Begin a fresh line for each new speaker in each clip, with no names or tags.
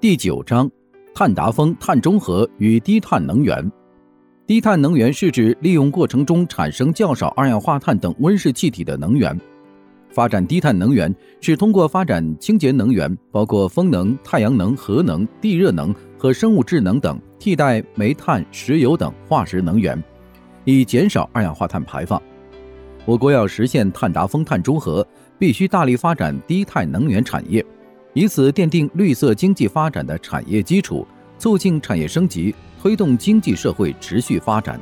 第9章，碳达峰、碳中和与低碳能源。低碳能源是指利用过程中产生较少二氧化碳等温室气体的能源。发展低碳能源是通过发展清洁能源，包括风能、太阳能、核能、地热能和生物质能等，替代煤炭、石油等化石能源，以减少二氧化碳排放。我国要实现碳达峰、碳中和，必须大力发展低碳能源产业，以此奠定绿色经济发展的产业基础，促进产业升级，推动经济社会持续发展。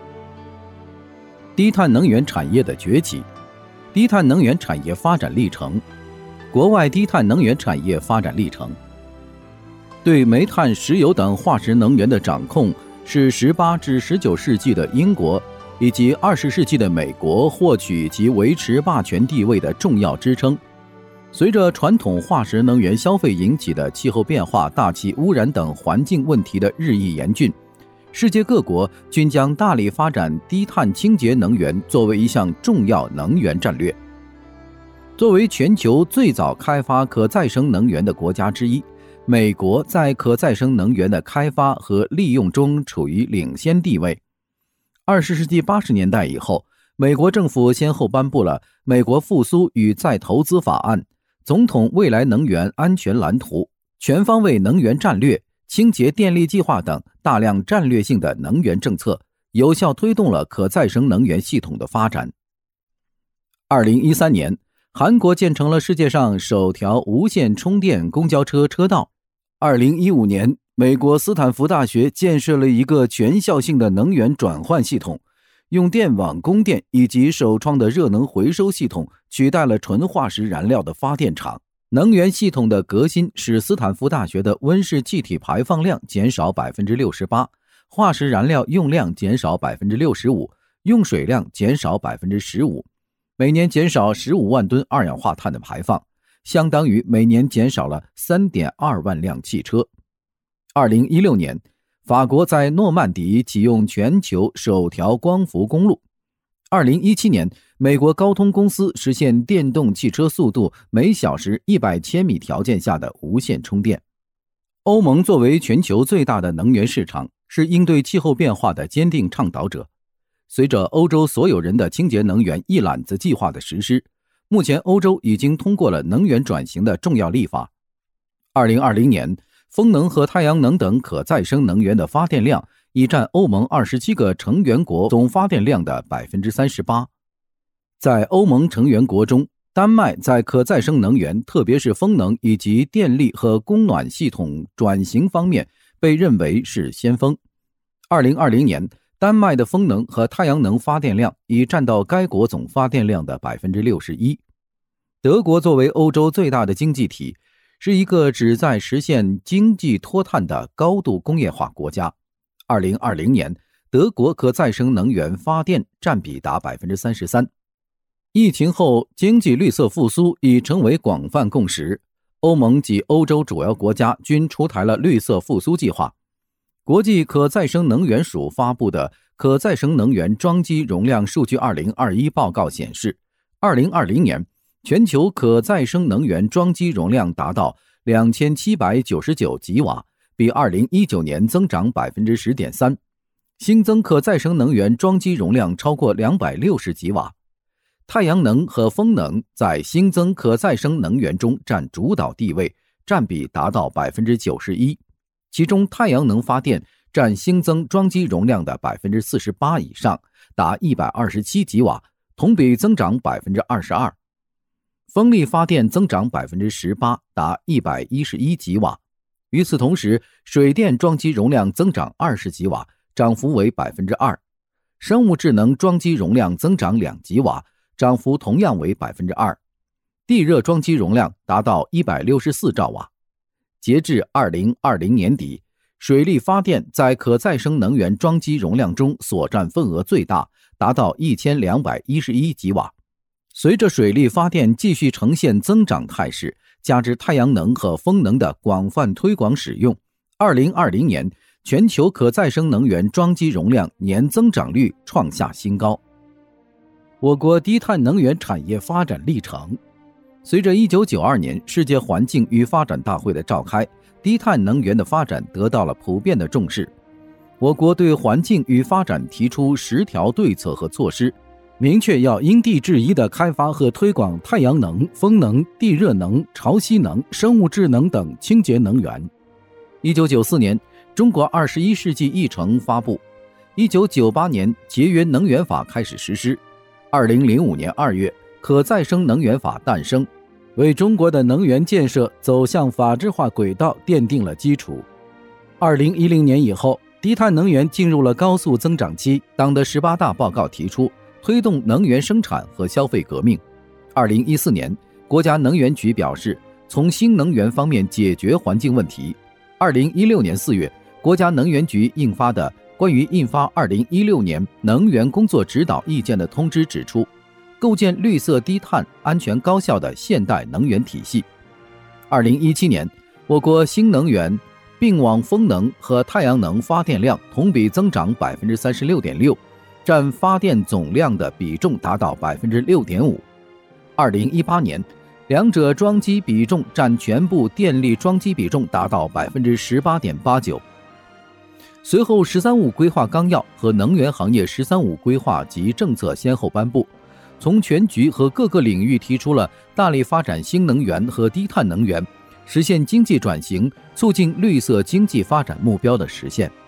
低碳能源产业的崛起。低碳能源产业发展历程。国外低碳能源产业发展历程。对煤炭、石油等化石能源的掌控是18至19世纪的英国以及20世纪的美国获取及维持霸权地位的重要支撑。随着传统化石能源消费引起的气候变化、大气污染等环境问题的日益严峻，世界各国均将大力发展低碳清洁能源作为一项重要能源战略。作为全球最早开发可再生能源的国家之一，美国在可再生能源的开发和利用中处于领先地位。20世纪80年代以后，美国政府先后颁布了《美国复苏与再投资法案》、总统未来能源安全蓝图、全方位能源战略、清洁电力计划等大量战略性的能源政策，有效推动了可再生能源系统的发展。2013年，韩国建成了世界上首条无线充电公交车车道。2015年，美国斯坦福大学建设了一个全校性的能源转换系统，用电网供电以及首创的热能回收系统取代了纯化石燃料的发电厂。能源系统的革新使斯坦福大学的温室气体排放量减少 68%， 化石燃料用量减少 65%， 用水量减少 15%， 每年减少15万吨二氧化碳的排放，相当于每年减少了 3.2 万辆汽车。2016年，法国在诺曼底启用全球首条光伏公路。2017年，美国高通公司实现电动汽车速度每小时100千米条件下的无线充电。欧盟作为全球最大的能源市场，是应对气候变化的坚定倡导者。随着欧洲所有人的清洁能源一揽子计划的实施，目前欧洲已经通过了能源转型的重要立法。2020年，风能和太阳能等可再生能源的发电量已占欧盟27个成员国总发电量的 38%。 在欧盟成员国中，丹麦在可再生能源，特别是风能以及电力和供暖系统转型方面被认为是先锋。2020年，丹麦的风能和太阳能发电量已占到该国总发电量的 61%。 德国作为欧洲最大的经济体，是一个旨在实现经济脱碳的高度工业化国家。2020年，德国可再生能源发电占比达 33%。 疫情后，经济绿色复苏已成为广泛共识。欧盟及欧洲主要国家均出台了绿色复苏计划。国际可再生能源署发布的可再生能源装机容量数据2021报告显示，2020年全球可再生能源装机容量达到2799吉瓦，比2019年增长 10.3%， 新增可再生能源装机容量超过260吉瓦。太阳能和风能在新增可再生能源中占主导地位，占比达到 91%， 其中太阳能发电占新增装机容量的 48% 以上，达127吉瓦，同比增长 22%。 风力发电增长 18%， 达111吉瓦。与此同时，水电装机容量增长20吉瓦，涨幅为 2%。 生物智能装机容量增长2吉瓦，涨幅同样为 2%。 地热装机容量达到164兆瓦。截至2020年底，水力发电在可再生能源装机容量中所占份额最大，达到1211吉瓦。随着水力发电继续呈现增长态势，加之太阳能和风能的广泛推广使用，2020年全球可再生能源装机容量年增长率创下新高。我国低碳能源产业发展历程。 随着1992年世界环境与发展大会的召开，低碳能源的发展得到了普遍的重视。我国对环境与发展提出10条对策和措施，明确要因地制宜地开发和推广太阳能、风能、地热能、潮汐能、生物质能等清洁能源。1994年，中国21世纪议程发布，1998年节约能源法开始实施，2005年2月，可再生能源法诞生，为中国的能源建设走向法治化轨道奠定了基础。2010年以后，低碳能源进入了高速增长期，党的18大报告提出推动能源生产和消费革命。2014年，国家能源局表示，从新能源方面解决环境问题。2016年4月，国家能源局印发的关于印发2016年能源工作指导意见的通知指出，构建绿色低碳、安全高效的现代能源体系。2017年，我国新能源并网风能和太阳能发电量同比增长 36.6%， 占发电总量的比重达到 6.5%。2018年，两者装机比重占全部电力装机比重达到 18.89%。随后“13五”规划纲要和能源行业“13五”规划及政策先后颁布，从全局和各个领域提出了大力发展新能源和低碳能源，实现经济转型，促进绿色经济发展目标的实现。